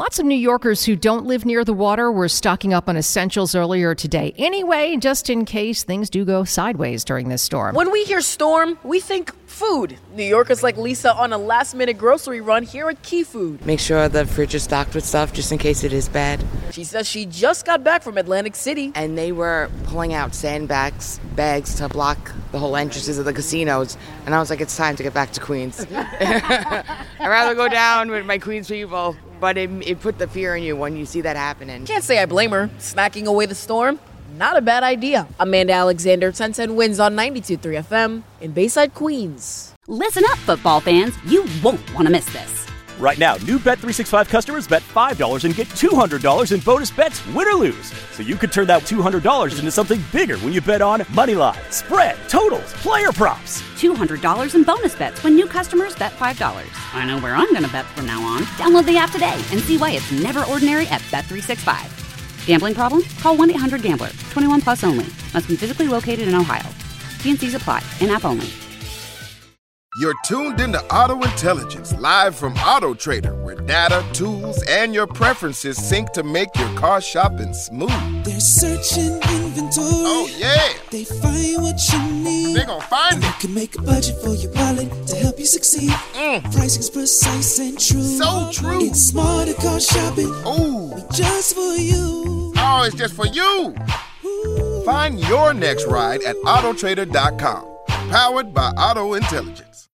Lots of New Yorkers who don't live near the water were stocking up on essentials earlier today. Anyway, just in case things do go sideways during this storm. When we hear storm, we think food. New Yorkers like Lisa on a last-minute grocery run here at Key Food. Make sure the fridge is stocked with stuff just in case it is bad. She says she just got back from Atlantic City. And they were pulling out bags to block the whole entrances of the casinos. And I was like, it's time to get back to Queens. I'd rather go down with my Queens people. But it put the fear in you when you see that happening. Can't say I blame her. Snacking away the storm, not a bad idea. Amanda Alexander, 1010 Wins on 92.3 FM in Bayside, Queens. Listen up, football fans. You won't want to miss this. Right now, new Bet365 customers bet $5 and get $200 in bonus bets, win or lose. So you could turn that $200 into something bigger when you bet on moneyline, spread, totals, player props. $200 in bonus bets when new customers bet $5. I know where I'm going to bet from now on. Download the app today and see why it's never ordinary at Bet365. Gambling problem? Call 1-800-GAMBLER. 21 plus only. Must be physically located in Ohio. T&Cs apply. In-app only. You're tuned into Auto Intelligence, live from Auto Trader, where data, tools, and your preferences sync to make your car shopping smooth. They're searching inventory. Oh, yeah. They find what you need. They're gonna find it. You can make a budget for your wallet to help you succeed. Pricing's precise and true. So true. It's smarter car shopping. Ooh. Just for you. Oh, it's just for you. Ooh. Find your next ride at autotrader.com. Powered by Auto Intelligence.